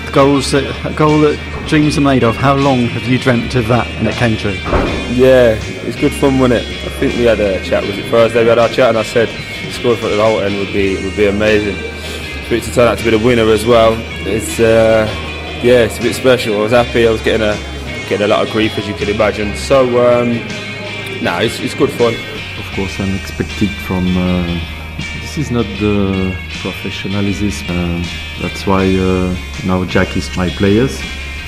a goal that dreams are made of. How long have you dreamt of that and it came true? Yeah, it's good fun, wasn't it? I think we had a chat, was it Thursday? We had our chat and I said scoring for the whole end would be amazing. For it to turn out to be the winner as well, it's a bit special. I was happy. I was getting a lot of grief, as you can imagine. So it's good fun. Of course, I'm expected from. This is not the professionalism. That's why now Jack is my players.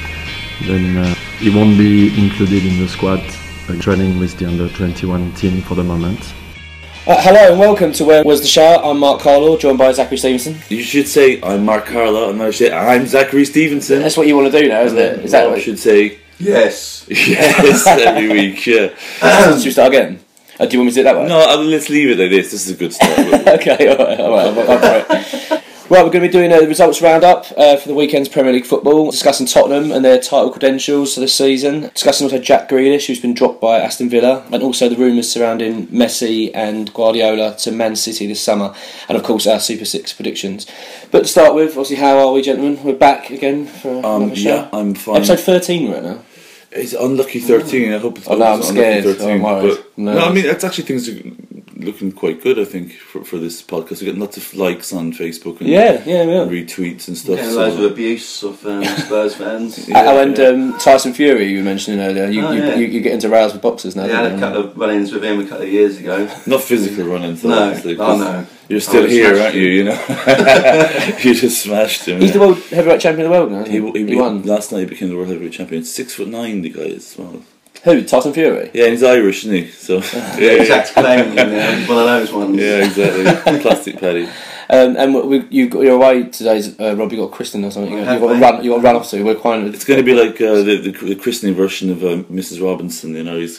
Then he won't be included in the squad. Training with the under-21 team for the moment. Hello and welcome to Where Was the Shout? I'm Mark Carlaw, joined by Zachary Stevenson. You should say I'm Mark Carlaw, and I should say I'm Zachary Stevenson. That's what you want to do now, isn't it? Is that what you should say? Yes. Yes, every week, yeah. Should we start again? Do you want me to do it that way? No, let's leave it like this. This is a good start. Okay, alright, I'm for it. Right, we're going to be doing the results roundup for the weekend's Premier League football, discussing Tottenham and their title credentials for this season, discussing also Jack Grealish, who's been dropped by Aston Villa, and also the rumours surrounding Messi and Guardiola to Man City this summer, and of course our Super 6 predictions. But to start with, obviously, how are we, gentlemen? We're back again for another show. Yeah, I'm fine. Episode 13 right now. It's unlucky 13. I hope it's. Oh no, I'm scared. 13, I'm worried. But, no, I mean, it's actually things are looking quite good. I think for this podcast, we get lots of likes on Facebook and retweets and stuff. Yeah, loads of abuse of Spurs fans. Tyson Fury, you were mentioning earlier. You get into rows with boxers now. Yeah, I had a couple of run-ins with him a couple of years ago. Not physical run-ins, though. No, no. You're still here, aren't you? You know, you just smashed him. He's the world heavyweight champion of the world now. He won last night. He became the world heavyweight champion. 6'9", the guy is as well. Who? Tyson Fury? Yeah, he's Irish, isn't he? So exact claim, one of those ones. Yeah, exactly. Plastic paddy. You're away today, Rob. You got a christening or something. You got to run off to. We're quite. It's going to be like the christening version of Mrs. Robinson. You know, he's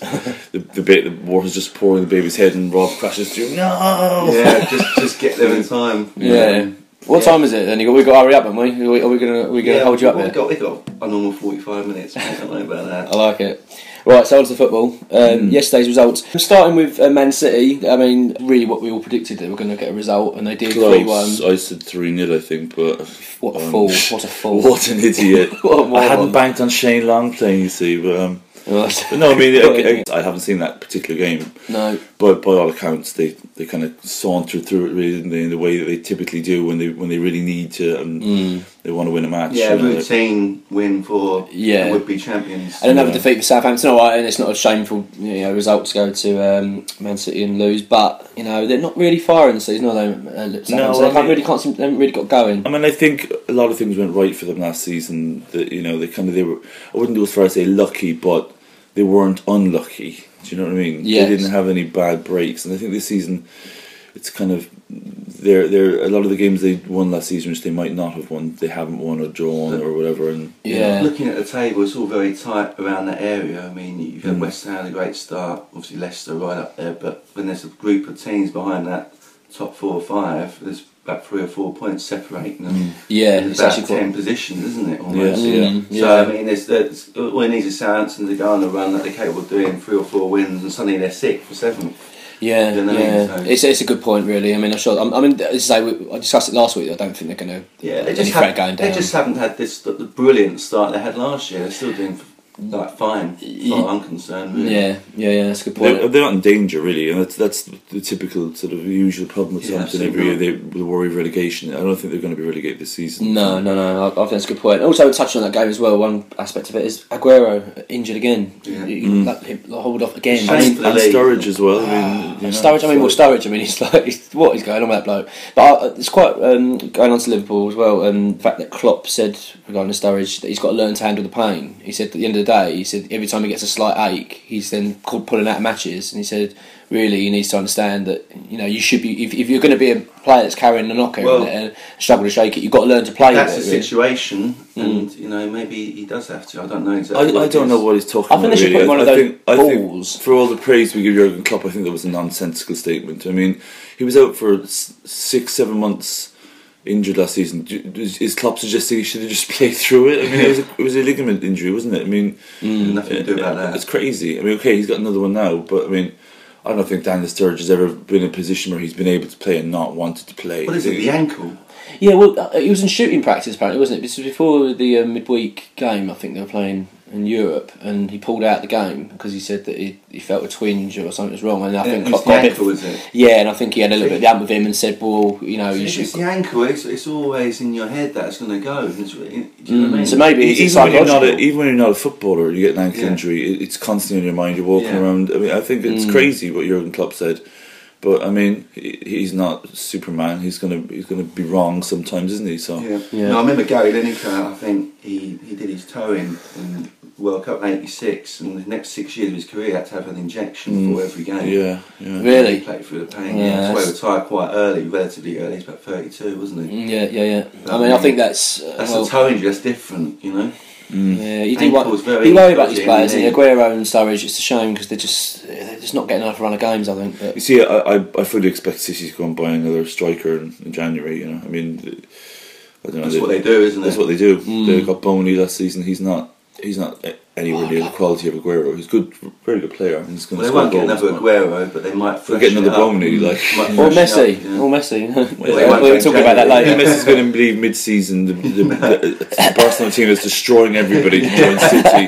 the water's just pouring the baby's head, and Rob crashes through. No. Yeah, just get there in time. Yeah. What time is it then? We've got to hurry up, haven't we? Are we going to hold you up there? We've got a normal 45 minutes. I don't know about that. I like it. Right, so on to the football. Yesterday's results. Starting with Man City, I mean, really what we all predicted, that we were going to get a result, and they did 3-1. I said 3-0, I think, but... What a fool, what a fool. What an idiot. I hadn't banked on Shane Long playing, you see, but no, I mean, I haven't seen that particular game. No. But by all accounts, they kind of sauntered through it really in the way that they typically do when they really need to and they want to win a match. Yeah, routine win for would-be champions. And another defeat for Southampton, alright, and it's not a shameful result to go to Man City and lose, but they're not really firing the season, are they? They haven't really got going. I mean, I think a lot of things went right for them last season. That they were. I wouldn't go as far as say lucky, but they weren't unlucky. Do you know what I mean? Yes. They didn't have any bad breaks, and I think this season, it's kind of they're a lot of the games they won last season, which they might not have won, they haven't won or drawn or whatever. And looking at the table, it's all very tight around that area. I mean, you've had West Ham a great start, obviously Leicester right up there, but when there's a group of teams behind that top 4 or 5, there's about 3 or 4 points separating them. It's about actually 10 positions, isn't it? Almost. Yeah. So I mean, there's all it needs is Southampton to go on a run that they're capable of doing, 3 or 4 wins, and suddenly they're 6th or 7th. Yeah, you know so it's a good point, really. I mean, as I discussed it last week. I don't think they're going to. Yeah, they just haven't had the brilliant start they had last year. They're still doing fine, as far as I'm concerned. Really. Yeah, that's a good point. They're not in danger, really, and that's the typical sort of usual problem with Southampton every year. They worry of relegation. I don't think they're going to be relegated this season. No. I think that's a good point. Also, touching on that game as well, one aspect of it is Aguero injured again. Hold off again. And Sturridge as well. Sturridge. I mean, he's what is going on with that bloke? But it's quite going on to Liverpool as well. The fact that Klopp said regarding Sturridge that he's got to learn to handle the pain. He said at the end of the day, he said every time he gets a slight ache, he's then pulling out of matches, and he said really he needs to understand that you should be if you're going to be a player that's carrying a knockout and struggle to shake it, you've got to learn to play with it. That's the situation, and maybe he does have to. I don't know exactly. I don't know what he's talking about. I think they should put one of those balls. For all the praise we give Jurgen Klopp, I think that was a nonsensical statement. I mean, he was out for 6-7 months. Injured last season. Is Klopp suggesting he should have just played through it? I mean, it was a ligament injury, wasn't it? I mean, nothing to do about that. It's crazy. I mean, okay, he's got another one now, but I mean, I don't think Daniel Sturridge has ever been in a position where he's been able to play and not wanted to play. What is it, the ankle? Yeah, well, he was in shooting practice apparently, wasn't it? This was before the midweek game. I think they were playing in Europe, and he pulled out the game because he said that he felt a twinge or something was wrong. And I think It's Klopp the got a bit. ankle, is it? Yeah, and I think he had a little bit of the hump with him and said, "Well, you know, you If should." it's the ankle, it's always in your head that it's going to go. Do you know what I mean? So maybe it's even when, psychological. even when you're not a footballer, you get an ankle Yeah. injury, it's constantly in your mind, you're walking Yeah. around. I mean, I think it's crazy what Jurgen Klopp said. But I mean, he's not Superman. He's gonna be wrong sometimes, isn't he? So Yeah. No, I remember Gary Lineker. I think he did his toe in World Cup '86, and the next 6 years of his career he had to have an injection for every game. yeah. He Really? played through the pain. Yeah, Yeah, that's why he that's- retired quite early, relatively early. He's about 32, wasn't he? Yeah. I mean, I think that's That's well, a toe injury. That's different, you know. yeah. You do Ankle's very you worry about these dodgy, players, and isn't it? Aguero and Sturridge. It's a shame because they're just not getting enough run of games. I think. But, You see, I fully expect City to go and buy another striker in January. You know, I mean, I don't know. That's what they do, isn't it? That's what they do. They got Boney last season. He's not anywhere near the quality of Aguero. He's good, very good player. And he's going Well, to they score won't get goals, another but Aguero, but they might they'll get freshen another it up. Boney. Like Might or freshen Messi, it up, yeah. or Messi. they won't We'll go talk about that January. later. Messi's going to leave mid-season. The Barcelona team is destroying everybody to join City.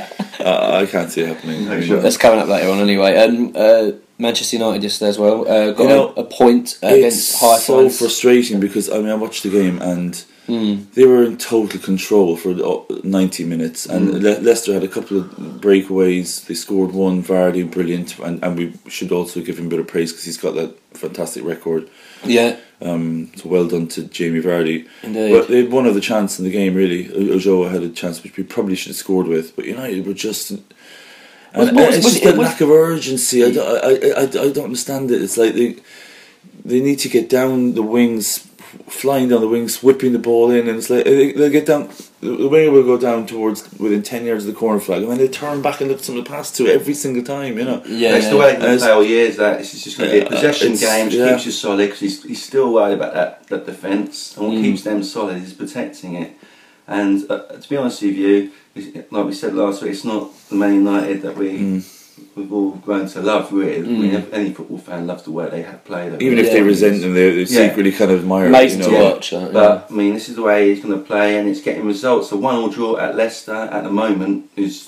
I can't see it happening. No, sure. That's coming up later on anyway. Manchester United yesterday as well got You know, a point against It's High so Flyers. frustrating because I watched the game and they were in total control for 90 minutes, and Leicester had a couple of breakaways. They scored one, Vardy, brilliant, and we should also give him a bit of praise because he's got that fantastic record. Yeah, So well done to Jamie Vardy. Indeed. But they had one other chance in the game, really. Ojoa had a chance which we probably should have scored with, but United were just... Was- And was- it's was just it- that was- lack of urgency. I don't understand it. It's like they need to get down the wings, flying down the wings, whipping the ball in, and it's like they'll get down. The winger will go down towards within 10 yards of the corner flag, and then they turn back and look for someone to pass to every single time. yeah. That's the way they're going As- to play all years. That this is just going to be a possession it's- game. Just yeah. keeps you solid because he's still worried about that defence, and what keeps them solid is protecting it. And to be honest with you, like we said last week, it's not the Man United that we've all grown to love. Really, I mean, any football fan loves the way they have played. Even if they resent them, they secretly kind of admire. Amazing it, to you know. watch. But I mean, this is the way he's going to play, and it's getting results. The 1-1 draw at Leicester at the moment is,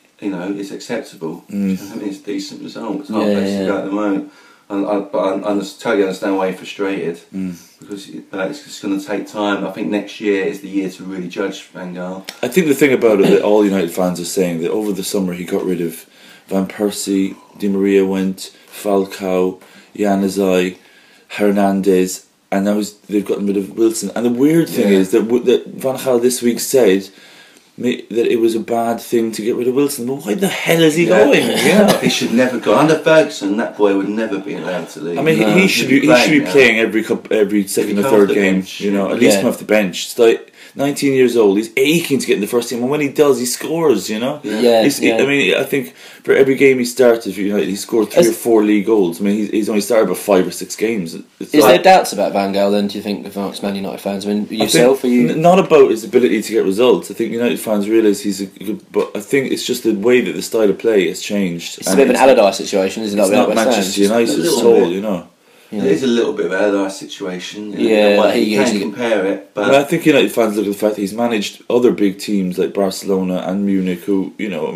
is acceptable. I mean, it's a decent result. It's hard place to go at the moment. But I totally understand why you're frustrated because it's just going to take time. I think next year is the year to really judge Van Gaal. I think the thing about it that all United fans are saying that over the summer he got rid of Van Persie, Di Maria went, Falcao, Januzaj, Hernandez, and now they've gotten rid of Wilson. And the weird thing is that Van Gaal this week said that it was a bad thing to get rid of Wilson. But why the hell is he going? Yeah. He should never go under Ferguson. That boy would never be allowed to leave. I mean, he should be playing every second or come third off the game. bench, At least come off the bench. It's like 19 years old. He's aching to get in the first team, and when he does, he scores. Yeah. I mean, I think for every game he started, he scored 3 or 4 league goals. I mean, he's only started about 5 or 6 games. Is there doubts about Van Gaal then? Do you think, amongst Man United fans? I mean, yourself, are you? Not about his ability to get results. I think United fans realise he's a good, but I think it's just the way that the style of play has changed. It's a bit of an Allardyce situation, isn't it? It's Like not West Ham? Manchester United a at little all, bit. It is a little bit of an Allardyce situation. He you usually- can compare it, but And I think United fans look at the fact that he's managed other big teams like Barcelona and Munich, who,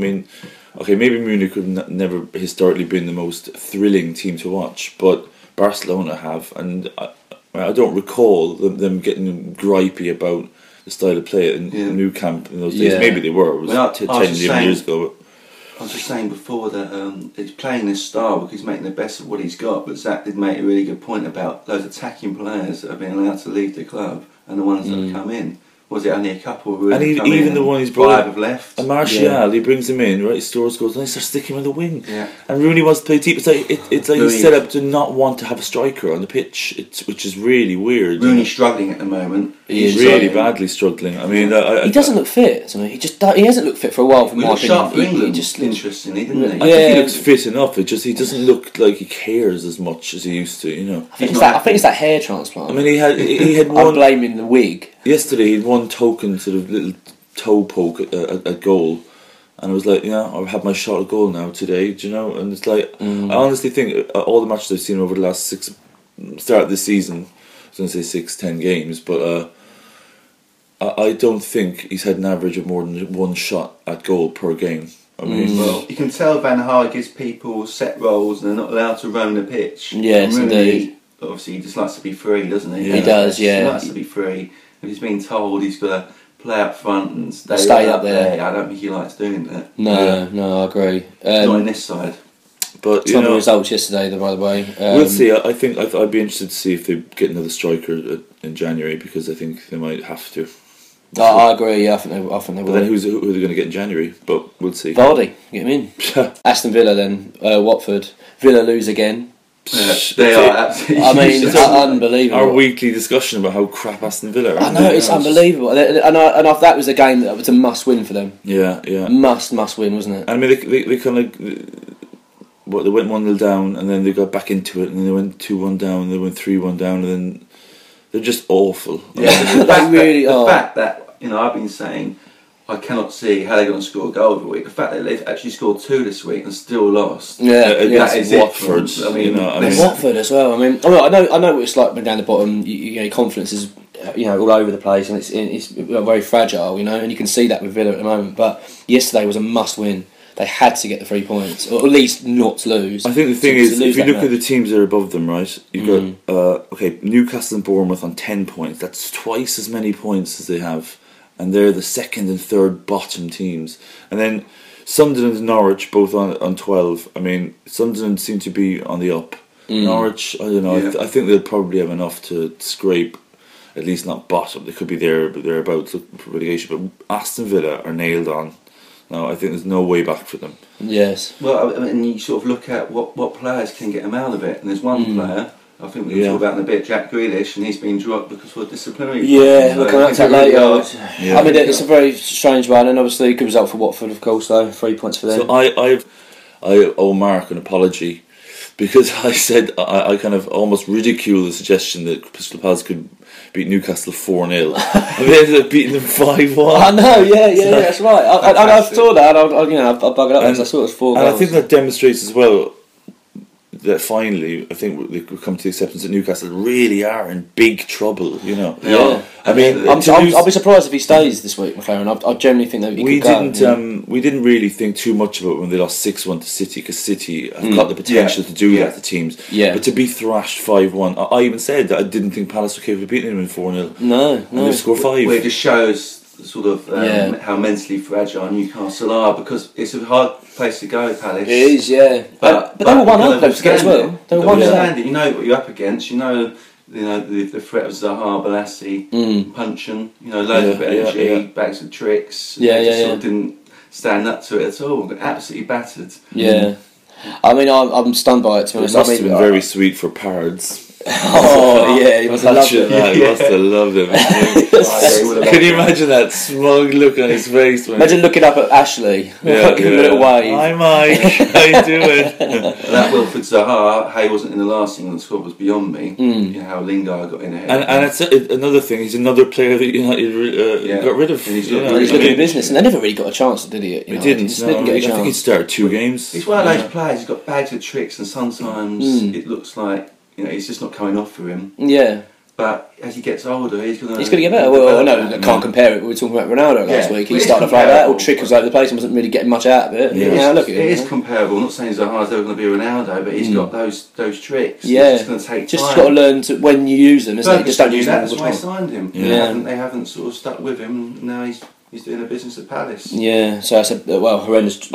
maybe Munich have never historically been the most thrilling team to watch, but Barcelona have, and I don't recall them getting gripey about the style of play in Nou Camp in those days. Yeah. Maybe they were. It was Well, I 10, was just 11 years saying- ago. I was just saying before that he's playing this style because he's making the best of what he's got. But Zach did make a really good point about those attacking players that have been allowed to leave the club and the ones that have come in. Was it only a couple who really And come even in the and one he's brought 5 in- have left? And Martial, he brings him in, right? He scores goals, and he starts sticking him on the wing. Yeah. And Rooney wants to play deep. It's like Rooney- he's set up to not want to have a striker on the pitch, which is really weird. Rooney's struggling at the moment. He's is, really yeah. badly struggling. I mean, He doesn't look fit. He he hasn't looked fit for a while. From He my looked sharp for opinion, England, he just looks. interestingly, didn't he? I Yeah. think he looks fit enough. He doesn't look like he cares as much as he used to. I think it's that hair transplant. I mean, he had I'm one blaming the wig. yesterday. He had one token sort of little toe poke at goal, And I was like, I've had my shot at goal now today, do you know? And it's like, I honestly think all the matches I've seen over the last start of this season, I was going to say 6-10 games, but I don't think he's had an average of more than one shot at goal per game. I mean, well, you can tell Van Gaal gives people set roles and they're not allowed to roam the pitch. Yes, indeed. Obviously, he just likes to be free, doesn't he? Yeah. He does, yeah. He likes to be free. If he's been told he's got to play up front and stay Stay right up there. I don't think he likes doing that. No, I agree. Not on this side. but Some of the results yesterday, by the way. we'll see. I think I'd be interested to see if they get another striker in January, because I think they might have to. I agree. Yeah, I think they But will. then who are they going to get in January? But we'll see. Vardy, get him in. Aston Villa then. Watford. Villa lose again. They are absolutely. I mean, useless. unbelievable. Our weekly discussion about how crap Aston Villa are. I know, it's unbelievable. And that was a game that was a must-win for them. Yeah. Must win, wasn't it? I mean, they kind of they went 1-0 down, and then they got back into it, and then they went 2-1 down, and they went 3-1 down, and then they're just awful. Yeah, They really the are. fact that I've been saying I cannot see how they're going to score a goal every week. The fact that they've actually scored 2 this week and still lost. Yeah, Against that is it. Watford, I mean, I And mean, Watford as well. I mean, I know what it's like when down the bottom. Your confidence is, all over the place, and it's very fragile. And you can see that with Villa at the moment. But yesterday was a must-win. They had to get the 3 points, or at least not to lose. I think the thing To is, lose if you that look at match. the teams that are above them, right, you've got Newcastle and Bournemouth on 10 points. That's twice as many points as they have, and they're the second and third bottom teams. And then Sunderland and Norwich both on 12. I mean, Sunderland seem to be on the up. Norwich, I don't know. Yeah. I think they'll probably have enough to scrape, at least not bottom. They could be there, but they're about for relegation. But Aston Villa are nailed on. No, I think there's no way back for them. Yes. Well, I mean, you sort of look at what players can get them out of it, and there's one player I think we can talk about in a bit, Jack Grealish, and he's been dropped because of disciplinary. Yeah, we'll come back to that later. Yeah. I mean, it's a very strange one, and obviously good result for Watford, of course. Though 3 points for them. So I owe Mark an apology, because I said I kind of almost ridiculed the suggestion that Crystal Palace could beat Newcastle 4-0, and they ended up beating them 5-1. I know, yeah, that's right. I saw that. I bug it up because I saw it was 4 And goals. I think that demonstrates as well that finally, I think we've come to the acceptance that Newcastle really are in big trouble. Yeah. I mean, I'll be surprised if he stays this week, McLaren. I generally think that he we could go. didn't we didn't really think too much about it when they lost 6-1 to City, because City have got the potential to do that to teams. Yeah. But to be thrashed 5-1, I even said that I didn't think Palace were capable of beating them in 4-0. No. And they've scored 5. Well, it just shows sort of how mentally fragile Newcastle are, because it's a hard place to go, Palace. It is, yeah. But they were 1-0, don't forget as well. They were 1-0. You know what you're up against. You know the threat of Zaha, Balassi, punching. Loads of energy, bags of tricks. Sort of didn't stand up to it at all. Got absolutely battered. Yeah. I mean, I'm stunned by it, to be It honest. must have been very sweet for Pards. Oh, yeah, he must have loved it. He must have loved it. Can you imagine that smug look on his face? Imagine looking up at Ashley, giving him a little wave. Hi, Mike. How you doing? That Wilfred Zaha, how he wasn't in the last England squad was beyond me. How Lingard got in ahead. And it's another thing. He's another player that United got rid of. And he's He's looking at business, and they never really got a chance, did he? He didn't. He didn't get a I think he chance. started 2 games. He's one of those players. He's got bags of tricks, and sometimes it looks like he's just not coming off for him. Yeah. But as he gets older, he's going to get better. Well, no, I can't compare it. We were talking about Ronaldo last week. He But started it's off like that, all comparable. trickles over the place, and wasn't really getting much out of it. Yeah. Look at It is him. comparable. I'm not saying Zaha's ever going to be Ronaldo, but he's got those tricks. Yeah. It's just going to take Just time. got to learn to when you use them, isn't it? Just don't use them all That's the why they time. signed him. Yeah. They haven't sort of stuck with him. And now he's doing a business at Palace. Yeah, so I said, horrendous.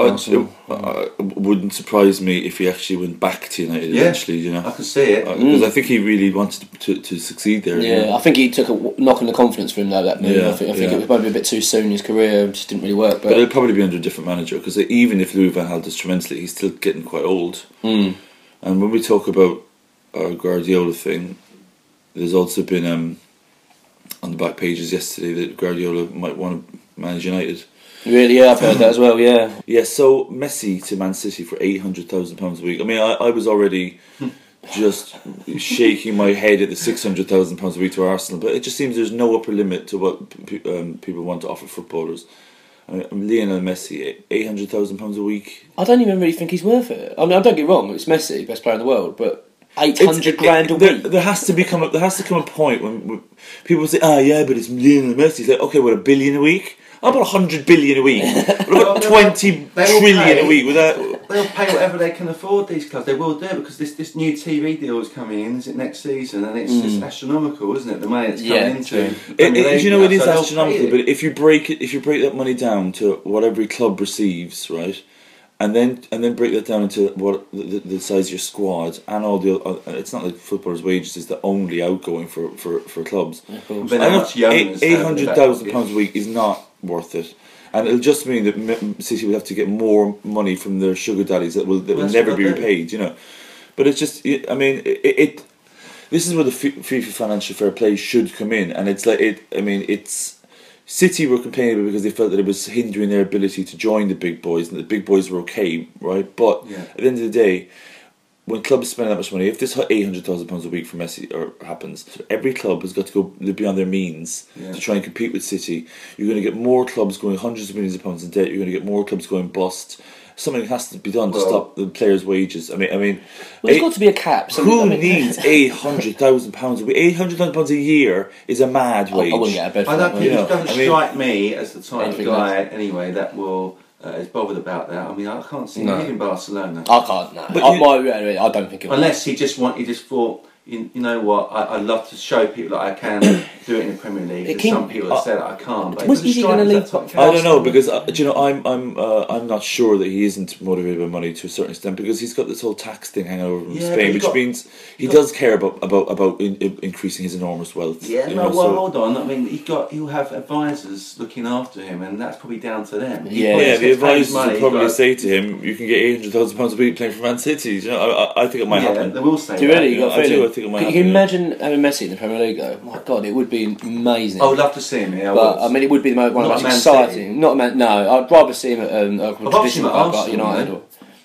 I wouldn't surprise me if he actually went back to United eventually. I can see it. Because I think he really wanted to succeed there. Yeah, I think he took a knock on the confidence for him though. That move. Yeah, I think it was maybe a bit too soon in his career. It just didn't really work. But it'll probably be under a different manager, because even if Louis van Gaal does tremendously, he's still getting quite old. And when we talk about our Guardiola thing, there's also been on the back pages yesterday that Guardiola might want to manage United. Really, yeah, I've heard that as well. Yeah. Yeah, so Messi to Man City for £800,000 a week. I mean, I was already just shaking my head at the £600,000 a week to Arsenal, but it just seems there's no upper limit to what people want to offer footballers. Lionel Messi, £800,000 a week. I don't even really think he's worth it. I mean, I don't get me wrong, it's Messi, best player in the world, but 800 grand a week. There has to come a point when people say, yeah, but it's Lionel Messi. It's like, okay, what, $1 billion a week? How about 100 billion a week? What about 20 trillion a week? They'll pay whatever they can afford, these clubs. They will do, because this new TV deal is coming in, is it next season? And it's just astronomical, isn't it? The money it's coming into. It is astronomical, but if you break that money down to what every club receives, right? And then break that down into what the size of your squad and all the. It's not like footballers' wages is the only outgoing for clubs. £800,000 a week is not worth it, and it'll just mean that City will have to get more money from their sugar daddies that will never be repaid. You know, but it's just. I mean, this is where the FIFA financial fair play should come in, and it's like it. I mean, it's. City were complaining about it because they felt that it was hindering their ability to join the big boys, and the big boys were okay, right? But at the end of the day, when clubs spend that much money, if this £800,000 a week for Messi happens, so every club has got to go beyond their means to try and compete with City. You're going to get more clubs going hundreds of millions of pounds in debt. You're going to get more clubs going bust. Something has to be done to stop the players' wages. I mean, there's got to be a cap. Who needs £800,000 a week? £800,000 a year is a mad wage. I wouldn't get out of bed for I that. don't think it doesn't strike me as the type of guy anyway that will is bothered about that. I mean, I can't see him leaving Barcelona. I can't. No, I don't think it would. Unless he just thought. You know what? I love to show people that I can do it in the Premier League. Some people have said that I can't. But was he going to leave? I don't know, because I'm not sure that he isn't motivated by money to a certain extent, because he's got this whole tax thing hanging over him in Spain, which means he does care about increasing his enormous wealth. Yeah, hold on. I mean, he'll have advisors looking after him, and that's probably down to them. The advisors will probably say to him, "You can get £800,000 a week playing for Man City." You know, I think it might happen. They will say. Do you really? I do. I think it might happen. Can you imagine having Messi in the Premier League though? My God, it would be amazing. I would love to see him here. I mean, it would be one of the most exciting. Not Man. No, I'd rather see him at a traditional club like United.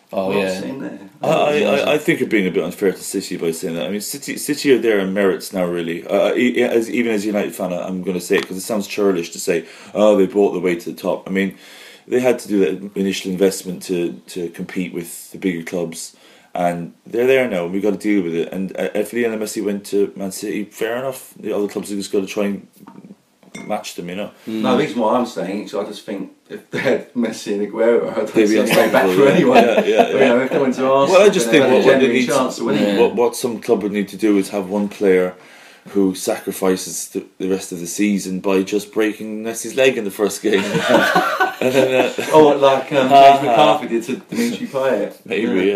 I think you're being a bit unfair to City by saying that. I mean, City are there in merits now, really. Even as a United fan, I'm going to say it because it sounds churlish to say, they bought their way to the top. I mean, they had to do that initial investment to compete with the bigger clubs. And they're there now, and we've got to deal with it. And if Lionel Messi went to Man City, fair enough. The other clubs have just got to try and match them, you know. No, the reason why I'm saying it, so I just think if they had Messi and Aguero, I don't see them going back for anyone. You know, if they went to Arsenal, well, I just think what some club would need to do is have one player who sacrifices the rest of the season by just breaking Messi's leg in the first game. And then, like James McCarthy did to Dimitri Payet. Maybe,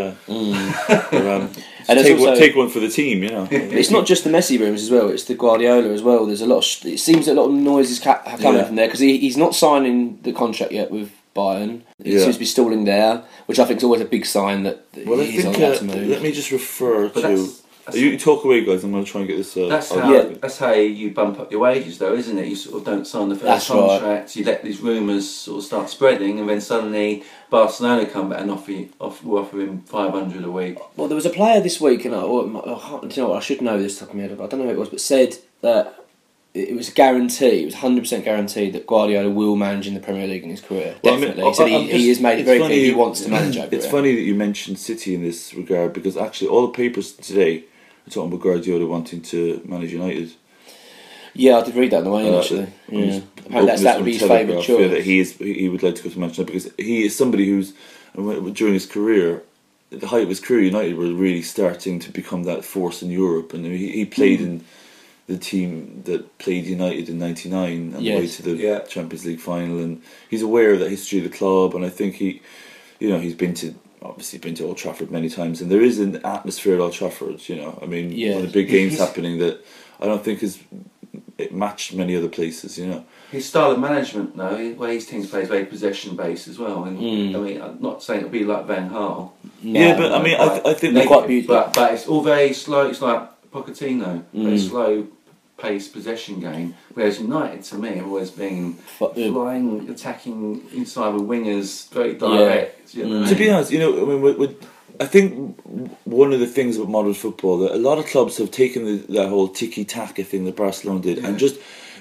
and take one for the team, you know. It's not just the Messi rooms as well; it's the Guardiola as well. There's a lot. It seems a lot of noises coming from there because he's not signing the contract yet with Bayern. He seems to be stalling there, which I think is always a big sign that he's on to move. Let me just refer to. You talk away, guys. I'm going to try and get this. That's how you bump up your wages, though, isn't it? You sort of don't sign the first contract. Right. You let these rumours sort of start spreading, and then suddenly Barcelona come back and offer him 500 a week. Well, there was a player this week, and I should know this top of my head, but I don't know who it was, but said that it was guaranteed. It was 100% guaranteed that Guardiola will manage in the Premier League in his career. Definitely, he said he has made it very clear he wants to manage over. It's funny that you mentioned City in this regard, because actually all the papers today are talking about Guardiola wanting to manage United. Yeah, I did read that in the way actually. Apparently that would be his favourite choice. Yeah, that he would like to go to Manchester United because he is somebody who's during his career, at the height of his career, United were really starting to become that force in Europe, and he played in the team that played United in '99 on the way to the Champions League final, and he's aware of the history of the club, and I think he's been to Old Trafford many times, and there is an atmosphere at Old Trafford. You know, I mean, one of the big games happening that I don't think it matched many other places. You know, his style of management, though, where his teams play is very possession based as well. And I mean, I'm not saying it'll be like Van Gaal. No, I mean, I think they're quite beautiful, but it's all very slow. It's like Pochettino, very slow paced possession game, whereas United to me have always been flying, attacking inside with wingers, very direct. You know? To be honest, I think one of the things about modern football that a lot of clubs have taken that whole tiki-taka thing that Barcelona did and just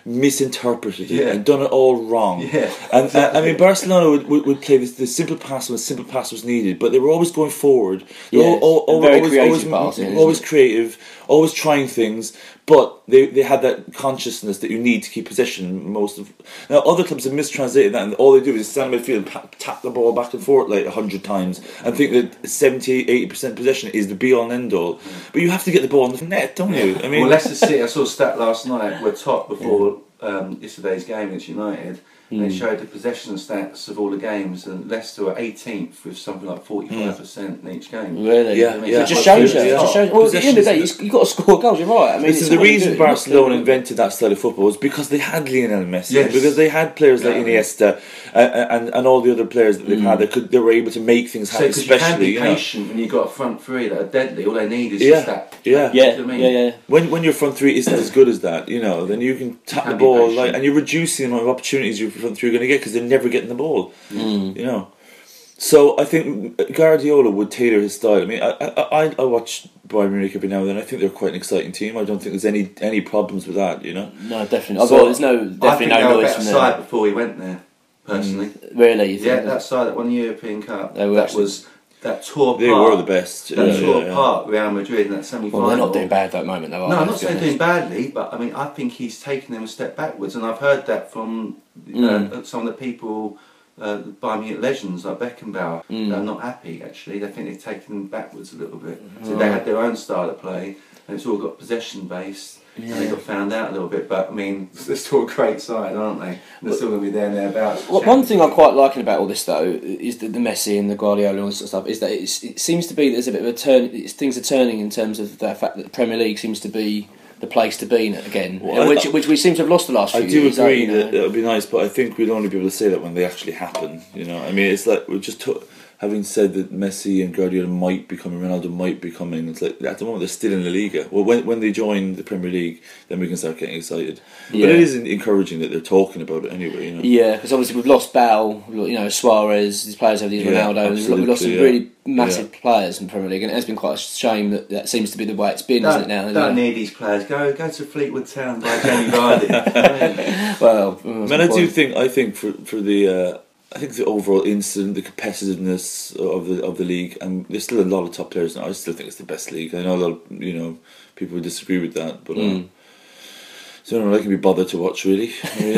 misinterpreted it Yeah. and done it all wrong. Yeah, And exactly. I mean, Barcelona would play the simple pass when the simple pass was needed, but they were always going forward. They were very creative passing, isn't always it? creative, always trying things. But they had that consciousness that you need to keep possession. Now other clubs have mistranslated that, and all they do is stand in midfield and tap the ball back and forth like 100 times, and think that 70-80% possession is the be all and end all. But you have to get the ball in the net, don't you? I mean, well, Leicester City, I saw a stat last night, were top before yesterday's game against United. They showed the possession stats of all the games, and Leicester were 18th with something like 45% in each game. Really? Yeah, I mean, yeah. It just shows you. Yeah. It just shows, well, at the end of the day, you've got to score goals. You're right. I mean, listen, it's the what you reason do. Barcelona invented that style of football was because they had Lionel Messi, Yes. because they had players like Yeah. Iniesta and all the other players that they've had. They were able to make things So, happen, because you can especially be you know. patient when you've got a front three that are deadly, all they need is Yeah. just that. Yeah. Yeah, Do you know what I yeah, mean? yeah. When your front three isn't as good as that, you know, then you can tap can the be ball patient. and you're reducing the amount of opportunities your front three are going to get because they're never getting the ball. Mm. You know, so I think Guardiola would tailor his style. I mean, I watch Bayern Munich every now and then. I think they're quite an exciting team. I don't think there's any problems with that. You know, No, definitely. So, Well, there's no I think definitely they no were a noise better from side there. before he went there, personally. Really? You think? Yeah, that side that won the European Cup. They were that actually- was that tore they apart. were the best. That Yeah, tore yeah. apart Real Madrid in that semi-final. Well, they're not doing bad at that moment, though. Are No, they, I'm not to be saying honest? doing badly, but I mean, I think he's taken them a step backwards, and I've heard that from some of the people, Bayern Munich legends like Beckenbauer. They're not happy. Actually, they think they've taken them backwards a little bit. So they had their own style of play, and it's all got possession based. And they got found out a little bit, but I mean, they're still a great side, aren't they? And they're still going to be there and thereabouts. Well, one thing I'm quite liking about all this, though, is the Messi and the Guardiola and all this sort of stuff, is that it seems to be there's a bit of a turn. Things are turning in terms of the fact that the Premier League seems to be the place to be again, Well, which we seem to have lost the last few I do years. agree you know. that it would be nice, but I think we'd only be able to say that when they actually happen. You know, I mean, it's like we're just having said that Messi and Guardiola might be coming, Ronaldo might be coming. It's like at the moment they're still in La Liga. Well, when they join the Premier League, then we can start getting excited. Yeah. But it is encouraging that they're talking about it anyway. You know. Yeah, because obviously we've lost Bale, you know, Suarez, these players over the years, Yeah, Ronaldo. We've lost some absolutely, really massive players in the Premier League, and it has been quite a shame that seems to be the way it's been, isn't it now? Don't need these players. Go to Fleetwood Town by Jamie Vardy. Well, I think for the I think the overall incident, the competitiveness of the league, and there's still a lot of top players now. I still think it's the best league. I know a lot of people would disagree with that, but so I can be bothered to watch really. I mean,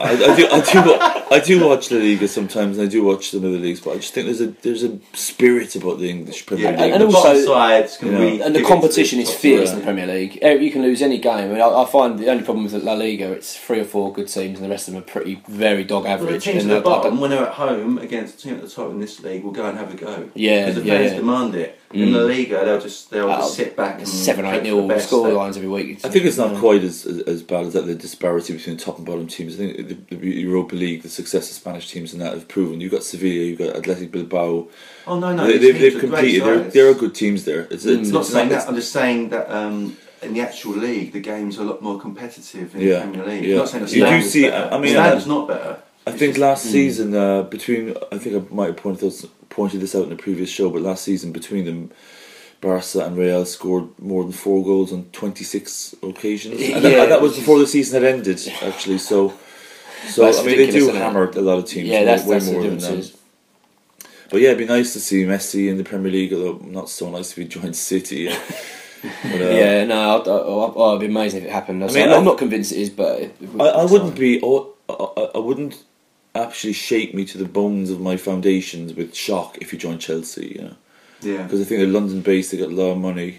I do watch La Liga sometimes, and I do watch some other leagues, but I just think there's a spirit about the English Premier League. and the also- bottom side's going to Yeah. be. and the give it to competition is top fierce side. in the Premier League. You can lose any game. I mean, I find the only problem with La Liga, it's 3 or 4 good teams, and the rest of them are very dog Well, the average. teams at And the I bottom, don't- when they're at home against a team at the top in this league, will go and have a go. Yeah, because the yeah, fans yeah. demand it. In La Liga, they'll just sit back and 7-8 hope for nil the best. score lines every week. I think it's not quite as bad as that, the disparity between the top and bottom teams. I think the Europa League, the success of Spanish teams and that have proven. You've got Sevilla, you've got Athletic Bilbao. Oh no, they've these teams are competed. great sides. There are good teams there. It's Not saying it's- that. I'm just saying that in the actual league, the games are a lot more competitive in Yeah, the Premier League. yeah. Not saying the You do standard's see- better. I mean, the standard's not better. I think last season, I think I might have pointed this out in a previous show, but last season between them, Barca and Real scored more than 4 goals on 26 occasions, and that was before the season had ended. Actually, so That's I mean they ridiculous, do isn't it? hammer a lot of teams. Yeah, that's way the more than difference. them. But yeah, it'd be nice to see Messi in the Premier League, although not so nice if he joined City. But, Yeah, no, it'd be amazing if it happened. I'm not convinced it is, but I wouldn't be. I wouldn't actually shake me to the bones of my foundations with shock if you joined Chelsea. You know, Yeah. because I think they're London based. They got a lot of money.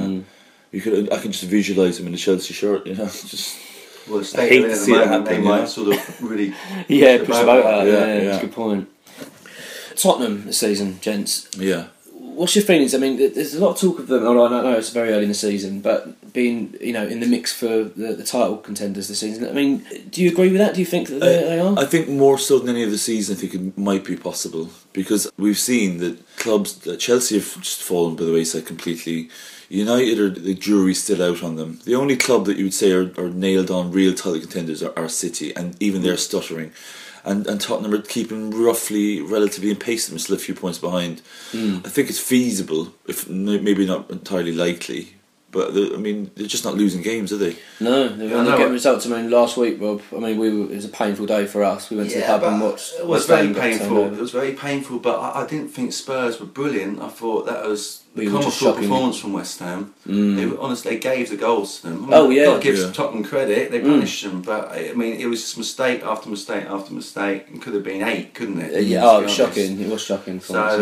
I can just visualise them in a Chelsea shirt. You know, just Well, the I state hate of it to at see the it moment, happen, they you might know? sort of really push the boat out. Yeah, Yeah, yeah. that's a good point. Tottenham this season, gents. yeah. What's your feelings? I mean, there's a lot of talk of them. I know it's very early in the season, but being in the mix for the title contenders this season. I mean, do you agree with that? Do you think that they are? I think more so than any other season, I think it might be possible because we've seen that clubs, Chelsea have just fallen by the wayside completely. United, the jury's still out on them. The only club that you would say are nailed on real title contenders are City, and even they're stuttering. And Tottenham are keeping relatively in pace, them still a few points behind. I think it's feasible, if maybe not entirely likely, but I mean, they're just not losing games, are they? No, they're only getting results. I mean, last week, Rob. I mean, it was a painful day for us. We went to the pub and watched. It was very painful. It was very painful, but I didn't think Spurs were brilliant. I thought that was a comical performance from West Ham. They gave the goals to them. I mean, got to give Tottenham credit. They punished them, but I mean, it was just mistake after mistake after mistake. It could have been 8, couldn't it? It was shocking. It was shocking.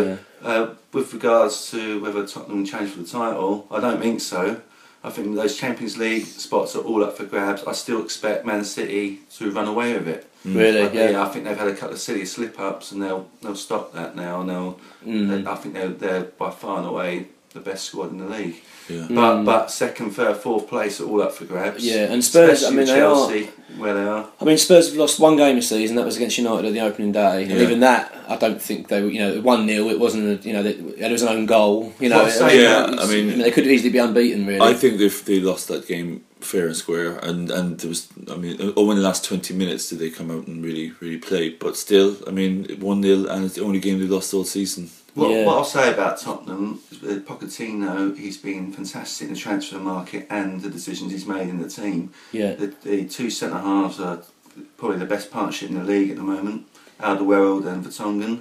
With regards to whether Tottenham challenge for the title, I don't think so. I think those Champions League spots are all up for grabs. I still expect Man City to run away with it. Really? I think they've had a couple of silly slip-ups, and they'll stop that now. And I think they're by far and away the best squad in the league. Yeah. But second, third, fourth place are all up for grabs. Yeah, and Spurs. Especially Chelsea, where they are. I mean, Spurs have lost one game this season. That was against United at the opening day, and even that, I don't think they were. 1-0. It wasn't. There was an own goal. I mean, they could easily be unbeaten. Really, I think they lost that game fair and square, and there was. I mean, only in the last 20 minutes did they come out and really play. But still, I mean, 1-0, and it's the only game they lost all season. What I'll say about Tottenham is that Pochettino, he's been fantastic in the transfer market and the decisions he's made in the team. Yeah. The two centre halves are probably the best partnership in the league at the moment, Alderweireld and Vertonghen.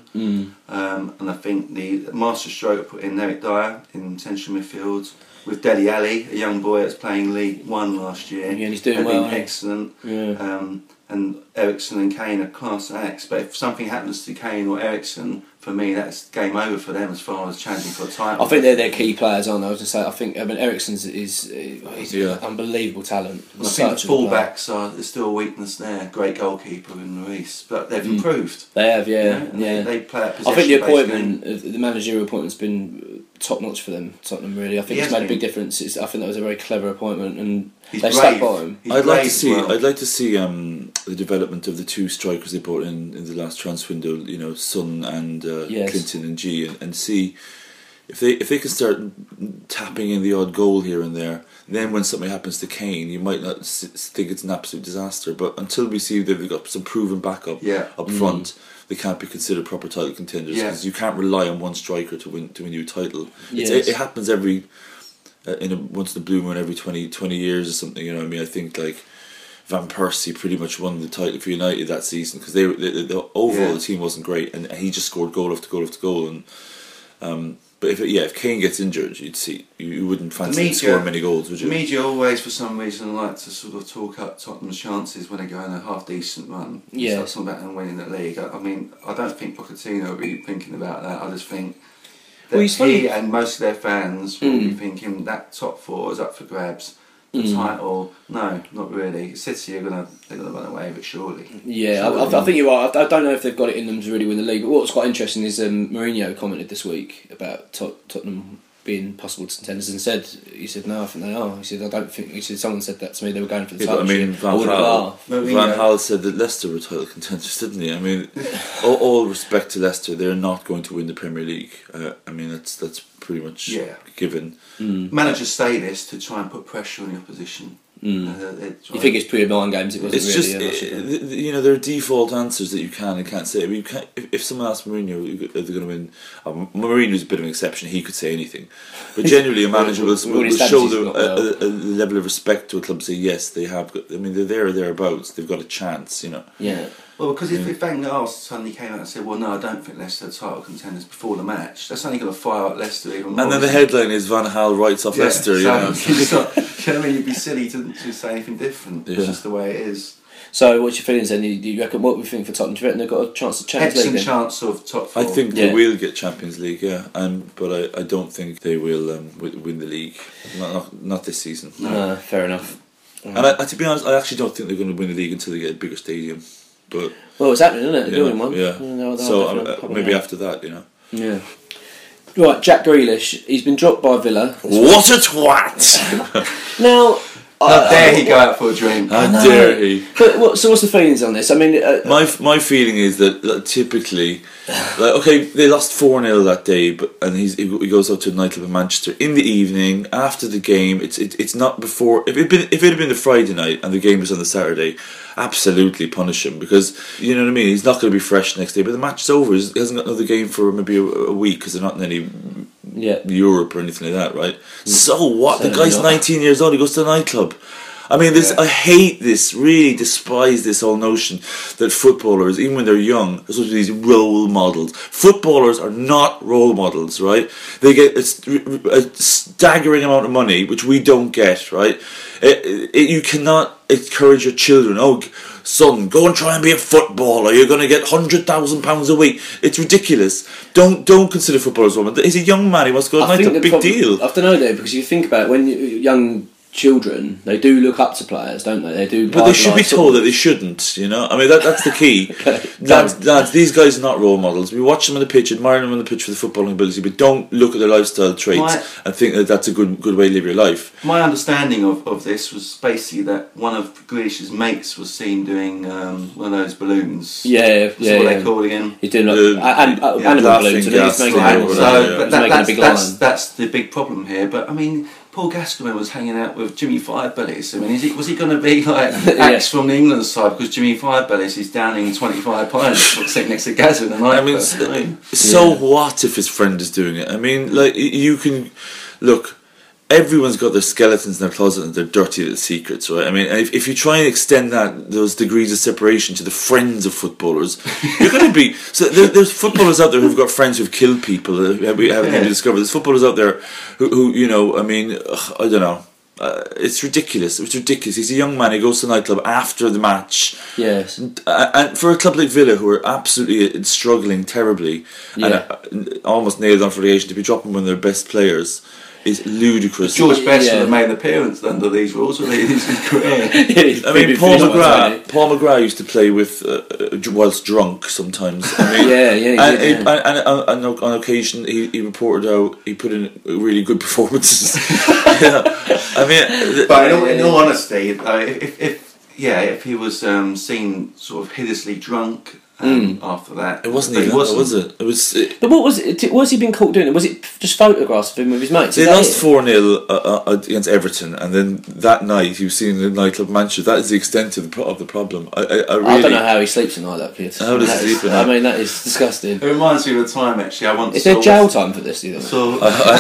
And I think the masterstroke put in Eric Dyer in central midfield with Dele Alli, a young boy that's playing League One last year. Yeah, and he's doing well. Excellent. Yeah. And Eriksen and Kane are class acts, but if something happens to Kane or Eriksen, for me that's game over for them as far as challenging for a title. I think they're their key players, aren't they? I was going to say, I mean, Eriksen's is an unbelievable talent. I think the fullbacks are still a weakness there. Great goalkeeper in Lloris, but they've improved. They have, yeah. They play at possession. I think the appointment, the managerial appointment's been top notch for them, Tottenham. Really, I think it's made a big difference. I think that was a very clever appointment, and they stuck by him. I'd like to see the development of the two strikers they brought in the last transfer window. Son and Clinton and G, and see if they can start tapping in the odd goal here and there. Then when something happens to Kane, you might not think it's an absolute disaster, but until we see that they've got some proven backup up front, they can't be considered proper title contenders, because you can't rely on one striker to win you a title. It happens every once in a blue moon, every 20 years or something. You know what I mean? I think like Van Persie pretty much won the title for United that season, because the overall the team wasn't great, and he just scored goal after goal after goal. And but if Kane gets injured, you wouldn't fancy scoring many goals, would you? The media always, for some reason, like to sort of talk up Tottenham's chances when they go on a half decent run. Yeah, talking about them winning the league. I mean, I don't think Pochettino will be thinking about that. I just think that he and most of their fans will be thinking that top four is up for grabs. The title, no, not really. City they're gonna run away with it, surely. Yeah, I think you're right. I don't know if they've got it in them to really win the league. But what's quite interesting is Mourinho commented this week about Tottenham being possible contenders, and he said no, I think they are. He said I don't think. He said someone said that to me. They were going for the title. I mean, Van Gaal said that Leicester were title contenders, didn't he? I mean, all respect to Leicester, they're not going to win the Premier League. I mean, that's pretty much given. Managers say this to try and put pressure on the opposition. You think it's pre 9 games? It wasn't really. There are default answers that you can and can't say. I mean, if someone asks Mourinho, are they going to win? Mourinho's a bit of an exception. He could say anything, but generally a manager will show a level of respect to a club. Say yes, they have. I mean, they're there or thereabouts. They've got a chance. Yeah. Well, because if Van Gaal suddenly came out and said, well, no, I don't think Leicester are title contenders before the match, that's only going to fire up Leicester even more. And then the headline is Van Gaal writes off Leicester. You'd be silly to say anything different. It's just the way it is. So what's your feelings then? Do you reckon, what we think for Tottenham? Do you reckon they've got a chance of Champions League? Excellent chance of top 4. I think they will get Champions League, but I don't think they will win the league. Not this season. No, fair enough. And to be honest, I actually don't think they're going to win the league until they get a bigger stadium. But it's happening, isn't it? They're doing one. Yeah. So maybe after that, Yeah. Right, Jack Grealish. He's been dropped by Villa. What a twat! Now, how dare he go out for a drink? How dare he? But what's the feelings on this? I mean, my feeling is that typically, they lost 4-0 that day, and he goes out to a nightclub in Manchester in the evening after the game. It's not before. If it had been the Friday night and the game was on the Saturday, absolutely punish him, because you know what I mean. He's not going to be fresh next day. But the match is over. He hasn't got another game for maybe a week because they're not in any Europe or anything like that, right? So what? The Certainly guy's not. 19 years old. He goes to a nightclub. I mean, I hate this. Really despise this whole notion that footballers, even when they're young, are supposed to be these role models. Footballers are not role models, right? They get a staggering amount of money, which we don't get, right? You cannot encourage your children. Oh, son, go and try and be a footballer. You're going to get £100,000 a week. It's ridiculous. Don't consider footballers role models. He's a young man. He wants to go to a nightclub. Big deal. I don't know though, because you think about it, when young children, they do look up to players, don't they? They do. But they should be told that they shouldn't, you know? I mean, that's the key. Okay. Lads, these guys are not role models. We watch them on the pitch, admire them on the pitch for the footballing ability, but don't look at their lifestyle traits and think that that's a good way to live your life. My understanding of this was basically that one of Grealish's mates was seen doing one of those balloons. Yeah. What they call again? He's doing animal balloons, and he's making animals. That's the big problem here. But I mean, Paul Gascoigne was hanging out with Jimmy Firebellies. I mean, was he going to be like Axe from the England side because Jimmy Firebellies is downing 25 pints sitting next to Gaz in the night? I mean, what if his friend is doing it? I mean, like, you can look. Everyone's got their skeletons in their closet and their dirty little secrets, right? I mean, if you try and extend those degrees of separation to the friends of footballers, you're going to be... So there's footballers out there who've got friends who've killed people. We haven't even discovered. There's footballers out there who you know, I mean, I don't know. It's ridiculous. It's ridiculous. He's a young man. He goes to a nightclub after the match. Yes. And for a club like Villa, who are absolutely struggling terribly, and almost nailed on for relegation, to be dropping one of their best players is ludicrous. George Best would have made an appearance under these rules, would he, in his career? I mean, Paul McGrath used to play with whilst drunk sometimes. I mean, and on occasion he reported out he put in really good performances. I mean, but in all honesty, if he was seen sort of hideously drunk. After that, it wasn't even. Was it? It was. But what was it? Was he been caught doing it? Was it just photographs of him with his mates? They lost 4-0 against Everton, and then that night he was seen in the nightclub Manchester. That is the extent of the problem. I really don't know how he sleeps at night. That kid. How does he sleep at night? I mean, that is disgusting. It reminds me of the time actually. I once. Is there jail time for this? Do you think?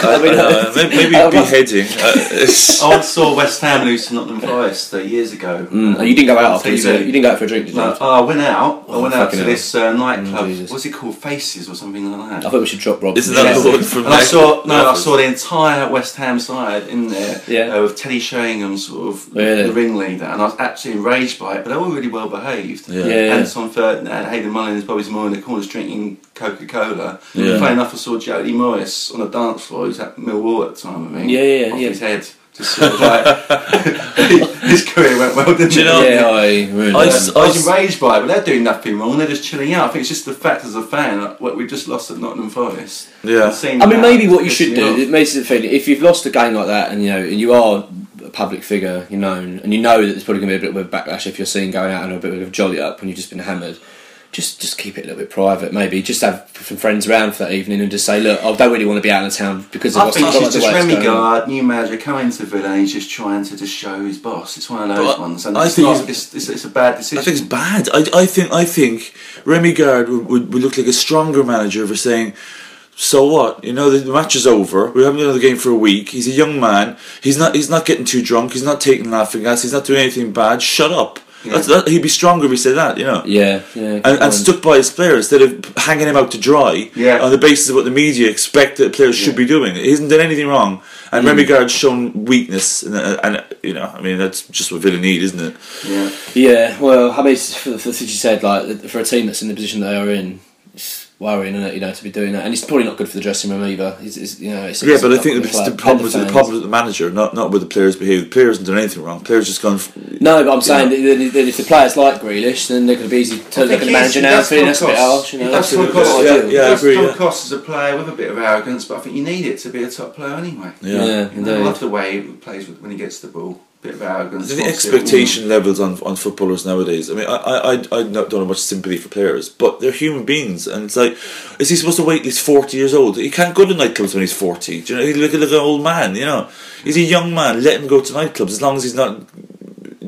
Maybe beheading. I once saw West Ham lose to Nottingham Forest years ago. Oh, you didn't go out after. You didn't go out for a drink, did you? No, I went out. I went out to this nightclub. Jesus. What's it called? Faces or something like that. I thought we should drop Rob. Isn't that the one from? And I saw the entire West Ham side in there with Teddy Sheringham, sort of the ringleader, and I was absolutely enraged by it. But they were really well behaved. Anton Ferdinand and Hayden Mullins, Bobby Moore in the corners drinking Coca-Cola. Funny enough, I saw Jody Morris on the dance floor. He was at Millwall at the time, I think. Off his head. Just sort of like his career went well, didn't it? You know, I was enraged by it, but they're doing nothing wrong. They're just chilling out. I think it's just the fact as a fan, what we just lost at Nottingham Forest. Yeah. I mean, maybe what you should do, it makes it feel, if you've lost a game like that, and you are a public figure, you're known, and you know that there's probably going to be a bit of a backlash if you're seen going out and a bit of a jolly up when you've just been hammered. Just keep it a little bit private, maybe. Just have some friends around for that evening and just say, look, I don't really want to be out of town because of I think it's just Remy Gard, new manager, coming to Villa and he's just trying to just show his boss. It's one of those ones. And it's a bad decision. I think it's bad. I think Remy Gard would look like a stronger manager for saying, so what? You know, the match is over. We haven't done another game for a week. He's a young man. He's not getting too drunk. He's not taking laughing gas. He's not doing anything bad. Shut up. Yeah. He'd be stronger if he said that, you know. And stuck by his players instead of hanging him out to dry on the basis of what the media expect that players should be doing. He hasn't done anything wrong, and Remy Gard's shown weakness, and you know, I mean, that's just what Villa need, isn't it? Yeah. Well, I mean, for the things you said, like for a team that's in the position they are in, it's worrying, isn't it? You know, to be doing that, and it's probably not good for the dressing room either. But I think the problem is the manager, not with the players' behaviour. The players haven't done anything wrong. Players just gone. No, but I'm saying that if the players like Grealish, then they're going to be easy to look at the manager now feeling that's a bit harsh. You know, that's I agree. Come across as a player with a bit of arrogance, but I think you need it to be a top player anyway. Yeah, I love the way he plays when he gets the ball. Bit of arrogance. The expectation levels on footballers nowadays. I mean, I don't have much sympathy for players, but they're human beings, and it's like, is he supposed to wait? He's 40 years old. He can't go to nightclubs when he's 40. Do you know? He's like an old man. You know, he's a young man. Let him go to nightclubs as long as he's not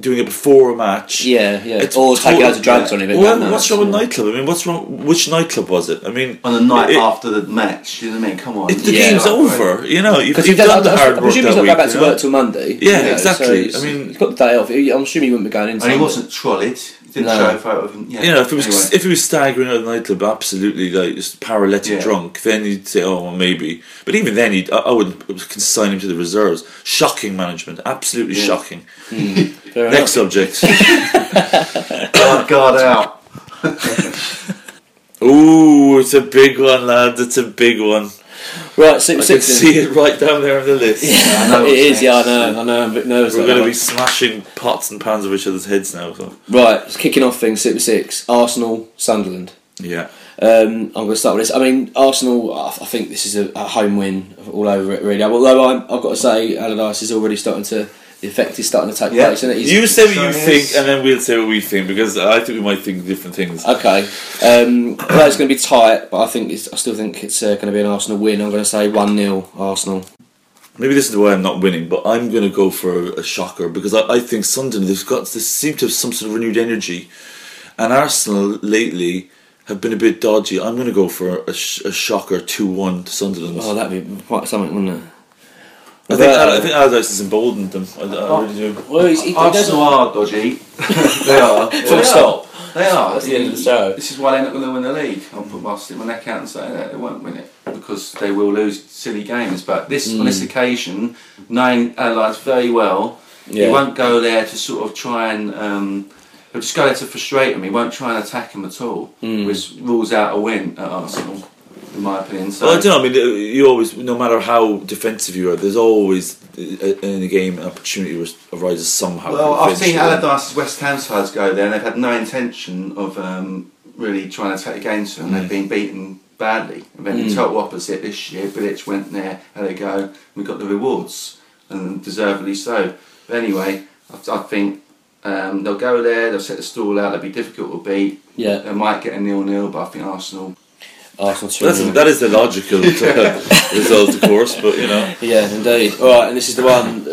doing it before a match. Yeah. It's Or taking loads of drugs on it. Well, what's wrong with nightclub? I mean, what's wrong? Which nightclub was it? I mean, On the night after the match, you know what I mean? Come on. the game's over. You know, you've Because done the hard I work presume that he's not week. going back to work till Monday. Yeah, exactly. So I mean, he's got the day off. I'm assuming he wouldn't be going in. And he wasn't trolleyed. He didn't show a photo of him. Yeah. you know, if Anyway. he was staggering out of the nightclub, absolutely like just paralytic drunk, then you'd say, oh, well, maybe. But even then, I wouldn't consign him to the reserves. Shocking management, absolutely shocking. Next subject. God out. Ooh, it's a big one, lads. It's a big one. Right, I Super can 6. see it right down there on the list. I know It is, what's yeah, next. I know. I'm a bit nervous. We're about going to that be smashing pots and pans of each other's heads now. So. Right, it's kicking off things. Super 6. Arsenal, Sunderland. Yeah. I'm going to start with this. I mean, Arsenal, I think this is a home win all over it, really. Although I've got to say, Allardyce is already starting to... The effect is starting to take place, isn't it? You say what you Sure think, is. and then we'll say what we think, because I think we might think different things. Okay. Well, it's going to be tight, but I still think it's going to be an Arsenal win. I'm going to say 1-0 Arsenal. Maybe this is why I'm not winning, but I'm going to go for a shocker, because I think Sunderland, they seem to have some sort of renewed energy, and Arsenal lately have been a bit dodgy. I'm going to go for a shocker 2-1 to Sunderland. Oh, that'd be quite something, wouldn't it? I think Allardyce has emboldened them. I really do. Well, he Arsenal doesn't... are dodgy. They are. Full stop. They are. That's the end of the show. This is why they're not going to win the league. I'll put my stick my neck out and say that they won't win it because they will lose silly games. But on this occasion, knowing Allardyce very well, he won't go there to sort of try and. He'll just go there to frustrate him. He won't try and attack him at all, which rules out a win at Arsenal, in my opinion. So, Well, I don't know. I mean, you always, no matter how defensive you are, there's always in a game an opportunity arises somehow. well, I've seen eventually. Allardyce's West Ham sides go there, and they've had no intention of really trying to take the game to them. They've been beaten badly. And then the total opposite this year. Bilic went there, had a go. We got the rewards, and deservedly so. But anyway, I think. They'll go there, they'll set the stall out, they'll be difficult to beat. Yeah. They might get a 0-0, but I think Arsenal. 2-0. That is the logical result, of course, but you know. Yeah, indeed. Alright, and this is the one,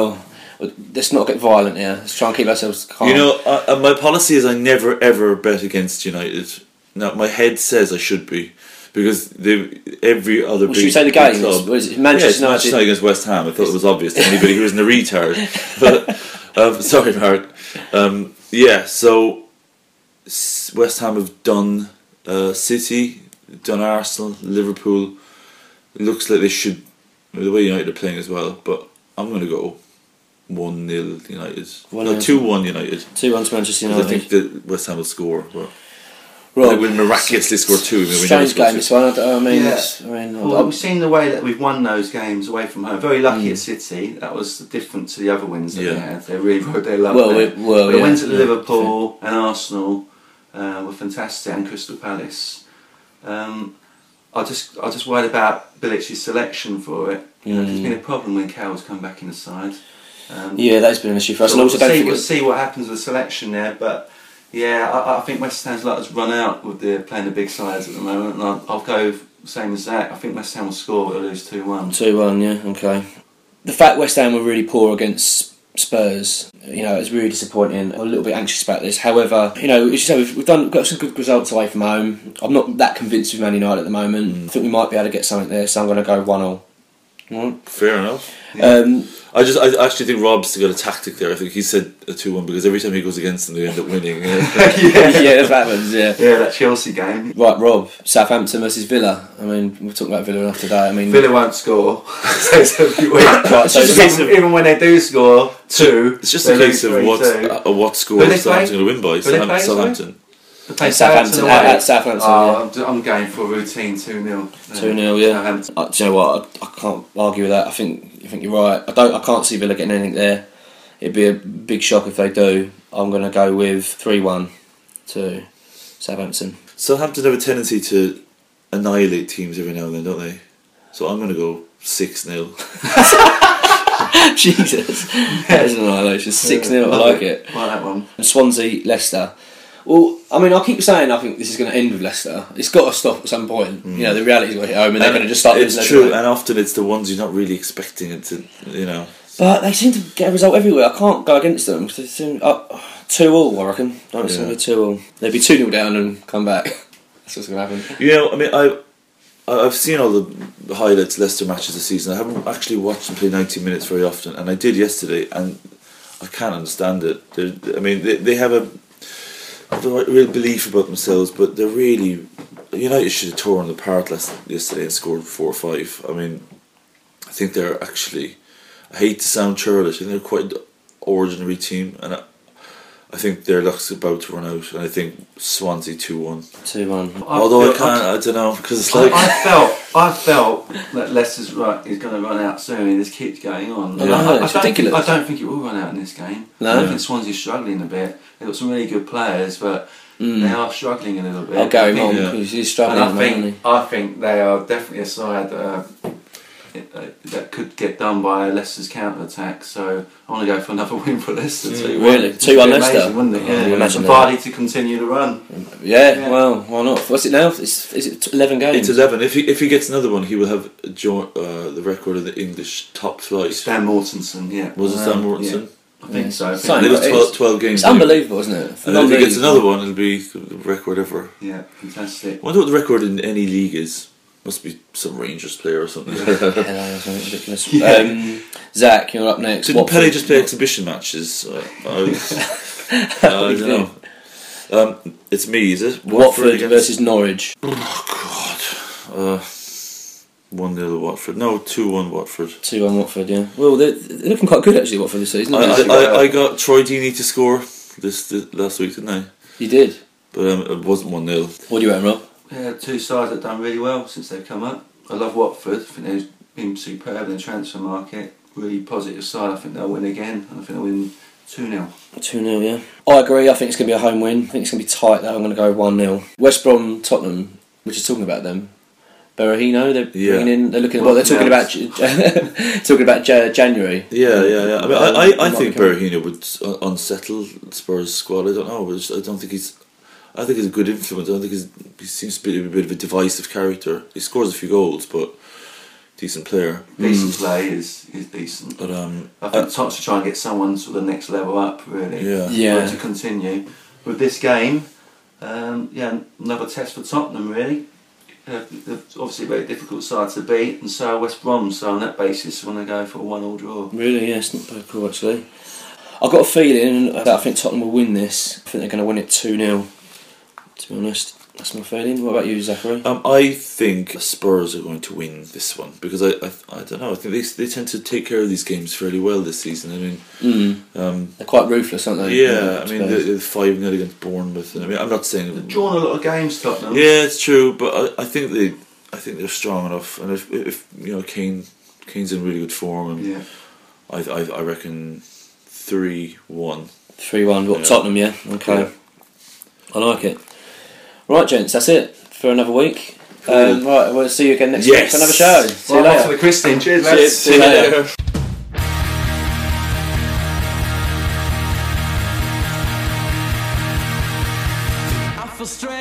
let's not get violent here. Let's try and keep ourselves calm. You know, my policy is I never ever bet against United. Now, my head says I should be. Because every other big, should we say the big game? club, What is it? Manchester Manchester United against West Ham. I thought it was obvious to anybody who isn't a retard. But sorry, Mark. So West Ham have done City, done Arsenal, Liverpool. It looks like they should. The way United are playing as well, but I'm going to go 1-0 United. 2-1 United. 2-1 to Manchester I United. think that West Ham will score. But Right. they will miraculously score 2. Strange game this one. Well, we've seen the way that we've won those games away from home. Very lucky at City. That was different to the other wins that they had. They really rode their luck. But the wins at Liverpool and Arsenal were fantastic, and Crystal Palace. I just worried about Bilic's selection for it. There's been a problem when Carroll's come back in the side. That's been an issue for us. So And also, we'll see what happens with the selection there, but. Yeah, I think West Ham's like us run out with playing the big sides at the moment, and I'll go same as that. I think West Ham will score, but they'll lose 2-1. 2-1, yeah, okay. The fact West Ham were really poor against Spurs, it's really disappointing. I'm a little bit anxious about this. However, as you say, we've got some good results away from home. I'm not that convinced with Man United at the moment. I think we might be able to get something there, so I'm going to go 1-0. Fair enough. Yeah. I actually think Rob's got a tactic there. I think he said a 2-1 because every time he goes against them, they end up winning. That's what happens. Yeah, that Chelsea game. Right, Rob. Southampton versus Villa. I mean, we're talking about Villa enough today. I mean, Villa won't score. Right, so even when they do score 2, It's just a case of what score Southampton going to win by. Southampton. They play Southampton away. at Southampton. I'm going for a routine 2-0. 2-0, yeah. Do you know what? I can't argue with that. I think you're right. I can't see Villa getting anything there. It'd be a big shock if they do. I'm going to go with 3-1 to Southampton. Southampton have a tendency to annihilate teams every now and then, don't they? So I'm going to go 6-0. Jesus, that is an annihilation. 6-0. I like it. Like that one. Swansea, Leicester. Well, I mean, I'll keep saying I think this is going to end with Leicester. It's got to stop at some point. The reality's got to hit home, and they're going to just start. It's true, and often it's the ones you're not really expecting it to. But they seem to get a result everywhere. I can't go against them. 'Cause they seem 2-2, I reckon. I don't think it's going to be 2-2. They'd be 2-0 down and come back. That's what's going to happen. You know, I mean, I've seen all the highlights Leicester matches this season. I haven't actually watched them play 90 minutes very often, and I did yesterday, and I can't understand it. They have a real belief about themselves, but they're really... United should have torn them apart yesterday and scored 4 or 5. I mean, I think they're actually... I hate to sound churlish, I think they're quite an ordinary team, and I think their luck's about to run out, and I think Swansea 2-1. 2-1. Although I don't know, because it's like... I felt that Leicester's is going to run out soon, and this keeps going on. Yeah. It's ridiculous. I don't think it will run out in this game. No. I think Swansea's struggling a bit. They've got some really good players, but they are struggling a little bit. I'll go him on, because he's struggling. I think they are definitely a side that could get done by Leicester's counter-attack, so I want to go for another win for Leicester. Really? 2-1 Leicester? Amazing, wouldn't it? Yeah. Imagine Vardy to continue the run. Yeah, well, why not? What's it now? Is it 11 games? It's 11. If he gets another one, he will have the record of the English top flight. Stan Mortensen, yeah. Was it Stan Mortensen? Yeah. I think so. It was 12 games. It's unbelievable, isn't it? And if he gets another one, it'll be the record ever. Yeah, fantastic. I wonder what the record in any league is. Must be some Rangers player or something. Ridiculous. Zach, you're up next. Didn't Pele just play exhibition matches? I don't know. It's me, is it? Watford versus Norwich. Oh God. 1-0 Watford. No, 2-1 Watford. 2-1 Watford, yeah. Well, they're looking quite good actually, Watford this season. I got Troy Deeney to score this last week, didn't I? You did? But it wasn't 1-0. What do you reckon, Rob? Yeah, two sides that have done really well since they've come up. I love Watford. I think they've been superb in the transfer market. Really positive side. I think they'll win again. And I think they'll win 2-0. 2-0, yeah. I agree. I think it's going to be a home win. I think it's going to be tight though. I'm going to go 1-0. West Brom, Tottenham, which is talking about them. Berahino, they're bringing in. They're looking. Well, they're talking about January. Yeah. I mean, I think Berahino would unsettle Spurs' squad. I don't know. I don't think he's. I think he's a good influence. I don't think he seems to be a bit of a divisive character. He scores a few goals, but decent player. Decent play is decent. But I think Tottenham should try and get someone to the next level up, really. Yeah. To continue with this game. Another test for Tottenham, really. They're obviously a very difficult side to beat, and so West Brom. So on that basis, I want to go for a 1-1 draw. Really, yeah, it's not bad call actually. I've got a feeling that I think Tottenham will win this. I think they're going to win it 2-0. To be honest, that's my feeling. What about you, Zachary? I think Spurs are going to win this one because I don't know. I think they tend to take care of these games fairly well this season. I mean, they're quite ruthless, aren't they? Yeah, I mean, they're 5-0 against Bournemouth. And I mean, I'm not saying they've drawn a lot of games, Tottenham. Yeah, it's true, but I think they're strong enough. And if you know, Kane's in really good form, and I reckon 3-1. 3-1. What, Tottenham? Yeah. Okay. Yeah. I like it. Right, gents, that's it for another week. Right, we'll see you again next week for another show. See you later. For the Christian. Cheers, lads. See you later. Frustrated.